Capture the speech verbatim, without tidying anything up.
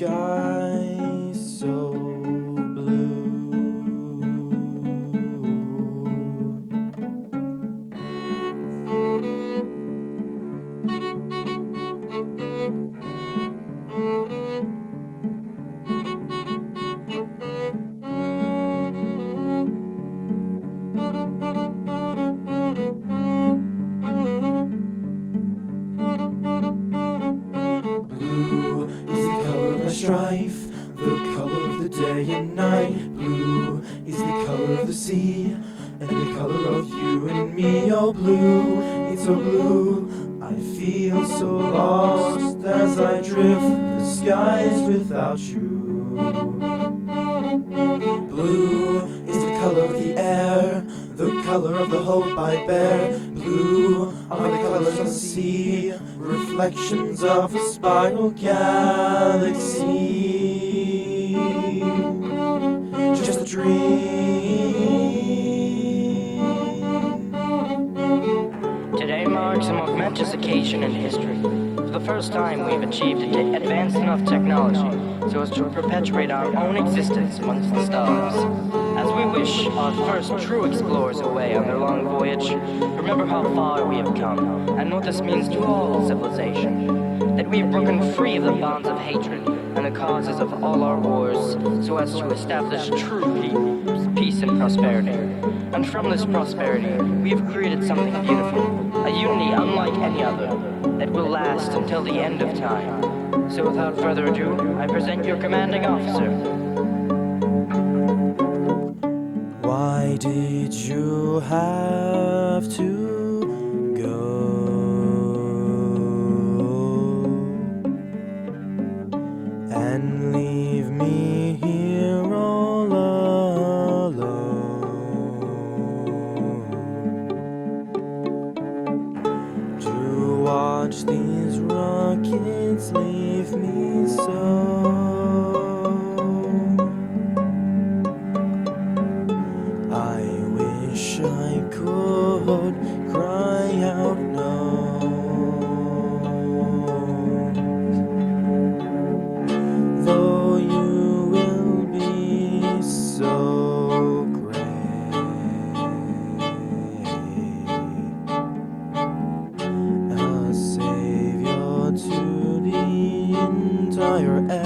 sky so blue. Blue is the color of my strife, the color of the day and night. Blue is the color of the sea, and the color of you and me. Oh blue, it's so blue, I feel so lost as I drift the skies without you. Blue is the color of the air, the color of the hope I bear. Blue are the colors of the sea, reflections of a spiral galaxy. Just a dream. Today marks a momentous occasion in history. For the first time, we've achieved ad- advanced enough technology so as to perpetuate our own existence amongst the stars. As we wish our first true explorers away on their long voyage, remember how far we have come and what this means to all civilization. That we have broken free of the bonds of hatred and the causes of all our wars so as to establish true peace, peace and prosperity. And from this prosperity, we have created something beautiful, a unity unlike any other, that will last until the end of time. So without further ado, I present your commanding officer. Why did you have to go and leave me here all alone to watch these rockets leave me so? I wish I could cry out no, though you will be so great, a savior to the entire earth.